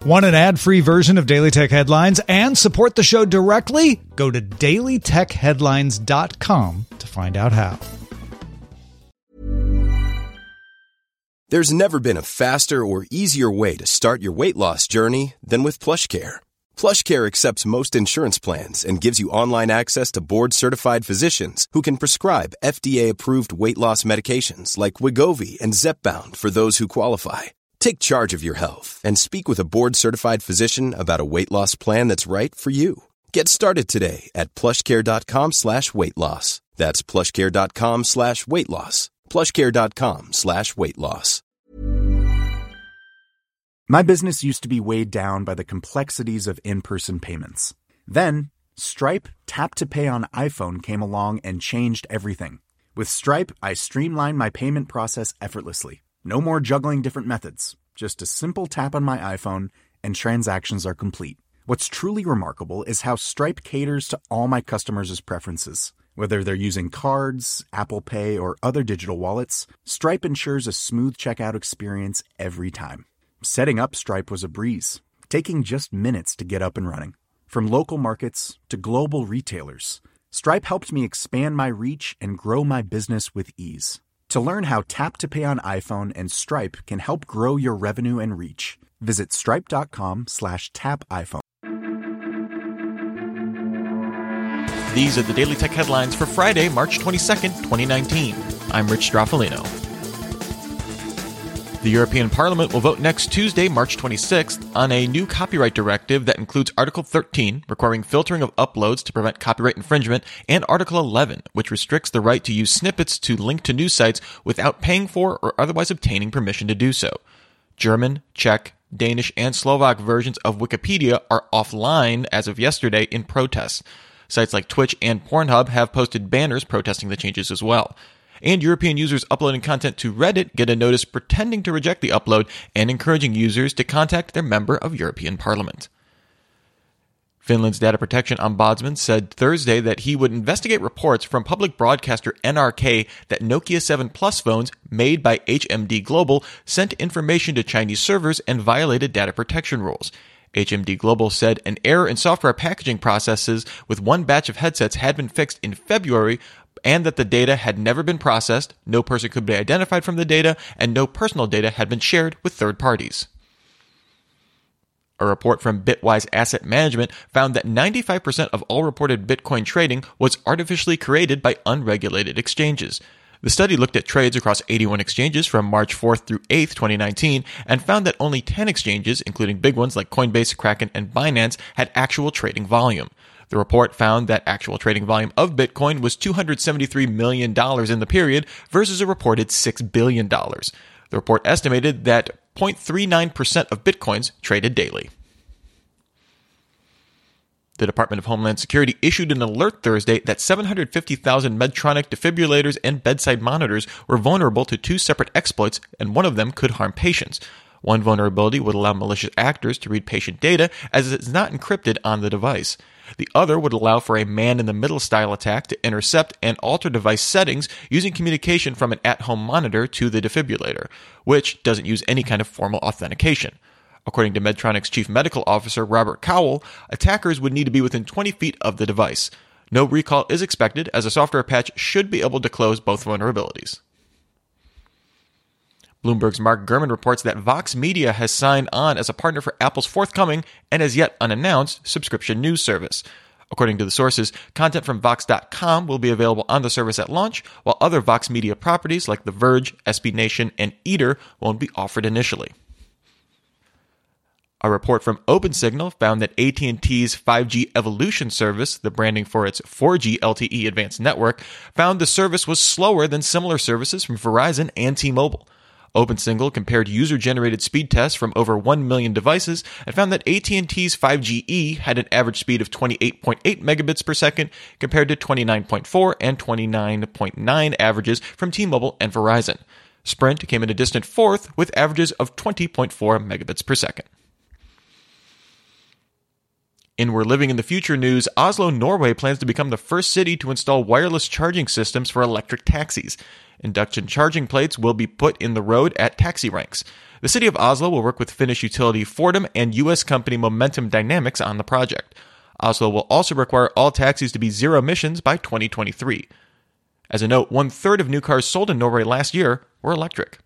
Want an ad-free version of Daily Tech Headlines and support the show directly? Go to dailytechheadlines.com to find out how. There's never been a faster or easier way to start your weight loss journey than with PlushCare. PlushCare accepts most insurance plans and gives you online access to board-certified physicians who can prescribe FDA-approved weight loss medications like Wegovy and Zepbound for those who qualify. Take charge of your health and speak with a board-certified physician about a weight loss plan that's right for you. Get started today at plushcare.com/weight loss. That's plushcare.com/weight loss. plushcare.com/weight loss. My business used to be weighed down by the complexities of in-person payments. Then, Stripe Tap to Pay on iPhone came along and changed everything. With Stripe, I streamlined my payment process effortlessly. No more juggling different methods. Just a simple tap on my iPhone and transactions are complete. What's truly remarkable is how Stripe caters to all my customers' preferences. Whether they're using cards, Apple Pay, or other digital wallets, Stripe ensures a smooth checkout experience every time. Setting up Stripe was a breeze, taking just minutes to get up and running. From local markets to global retailers, Stripe helped me expand my reach and grow my business with ease. To learn how Tap to Pay on iPhone and Stripe can help grow your revenue and reach, visit stripe.com/tapiphone. These are the Daily Tech Headlines for Friday, March 22nd, 2019. I'm Rich Straffolino. The European Parliament will vote next Tuesday, March 26th, on a new copyright directive that includes Article 13, requiring filtering of uploads to prevent copyright infringement, and Article 11, which restricts the right to use snippets to link to news sites without paying for or otherwise obtaining permission to do so. German, Czech, Danish, and Slovak versions of Wikipedia are offline as of yesterday in protest. Sites like Twitch and Pornhub have posted banners protesting the changes as well. And European users uploading content to Reddit get a notice pretending to reject the upload and encouraging users to contact their member of European Parliament. Finland's data protection ombudsman said Thursday that he would investigate reports from public broadcaster NRK that Nokia 7 Plus phones made by HMD Global sent information to Chinese servers and violated data protection rules. HMD Global said an error in software packaging processes with one batch of headsets had been fixed in February, and that the data had never been processed, no person could be identified from the data, and no personal data had been shared with third parties. A report from Bitwise Asset Management found that 95% of all reported Bitcoin trading was artificially created by unregulated exchanges. The study looked at trades across 81 exchanges from March 4th through 8th, 2019, and found that only 10 exchanges, including big ones like Coinbase, Kraken, and Binance, had actual trading volume. The report found that actual trading volume of Bitcoin was $273 million in the period versus a reported $6 billion. The report estimated that 0.39% of Bitcoins traded daily. The Department of Homeland Security issued an alert Thursday that 750,000 Medtronic defibrillators and bedside monitors were vulnerable to two separate exploits, and one of them could harm patients. One vulnerability would allow malicious actors to read patient data as it is not encrypted on the device. The other would allow for a man-in-the-middle style attack to intercept and alter device settings using communication from an at-home monitor to the defibrillator, which doesn't use any kind of formal authentication. According to Medtronic's chief medical officer, Robert Cowell, attackers would need to be within 20 feet of the device. No recall is expected, as a software patch should be able to close both vulnerabilities. Bloomberg's Mark Gurman reports that Vox Media has signed on as a partner for Apple's forthcoming and as yet unannounced subscription news service. According to the sources, content from Vox.com will be available on the service at launch, while other Vox Media properties like The Verge, SB Nation, and Eater won't be offered initially. A report from OpenSignal found that AT&T's 5G Evolution service, the branding for its 4G LTE advanced network, found the service was slower than similar services from Verizon and T-Mobile. OpenSignal compared user-generated speed tests from over 1 million devices and found that AT&T's 5GE had an average speed of 28.8 megabits per second compared to 29.4 and 29.9 averages from T-Mobile and Verizon. Sprint came in a distant fourth with averages of 20.4 megabits per second. In We're Living in the Future news, Oslo, Norway plans to become the first city to install wireless charging systems for electric taxis. Induction charging plates will be put in the road at taxi ranks. The city of Oslo will work with Finnish utility Fortum and U.S. company Momentum Dynamics on the project. Oslo will also require all taxis to be zero emissions by 2023. As a note, 1/3 of new cars sold in Norway last year were electric.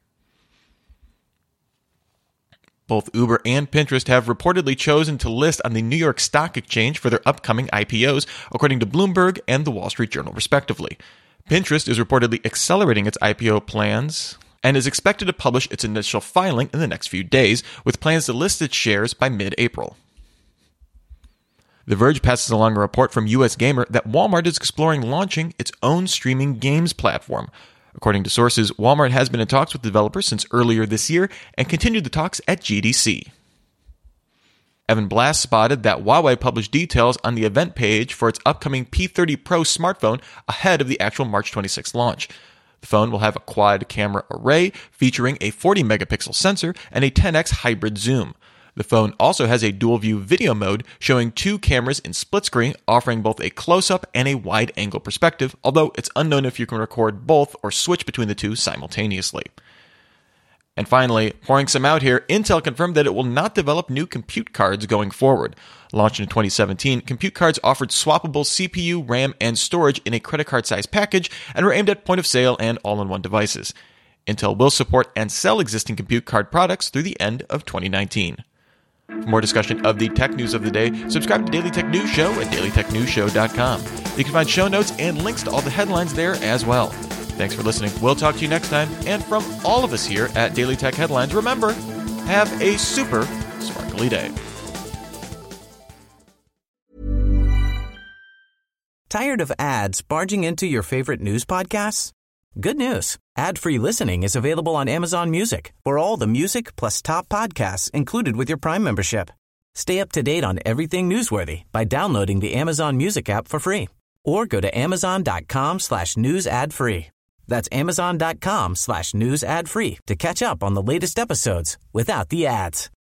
Both Uber and Pinterest have reportedly chosen to list on the New York Stock Exchange for their upcoming IPOs, according to Bloomberg and The Wall Street Journal, respectively. Pinterest is reportedly accelerating its IPO plans and is expected to publish its initial filing in the next few days, with plans to list its shares by mid-April. The Verge passes along a report from US Gamer that Walmart is exploring launching its own streaming games platform. According to sources, Walmart has been in talks with developers since earlier this year and continued the talks at GDC. Evan Blass spotted that Huawei published details on the event page for its upcoming P30 Pro smartphone ahead of the actual March 26th launch. The phone will have a quad camera array featuring a 40-megapixel sensor and a 10x hybrid zoom. The phone also has a dual-view video mode showing 2 cameras in split screen, offering both a close-up and a wide-angle perspective, although it's unknown if you can record both or switch between the two simultaneously. And finally, pouring some out here, Intel confirmed that it will not develop new compute cards going forward. Launched in 2017, compute cards offered swappable CPU, RAM, and storage in a credit card-sized package and were aimed at point-of-sale and all-in-one devices. Intel will support and sell existing compute card products through the end of 2019. For more discussion of the tech news of the day, subscribe to Daily Tech News Show at dailytechnewsshow.com. You can find show notes and links to all the headlines there as well. Thanks for listening. We'll talk to you next time. And from all of us here at Daily Tech Headlines, remember, have a super sparkly day. Tired of ads barging into your favorite news podcasts? Good news. Ad-free listening is available on Amazon Music for all the music plus top podcasts included with your Prime membership. Stay up to date on everything newsworthy by downloading the Amazon Music app for free or go to amazon.com/news ad free. That's amazon.com/news ad free to catch up on the latest episodes without the ads.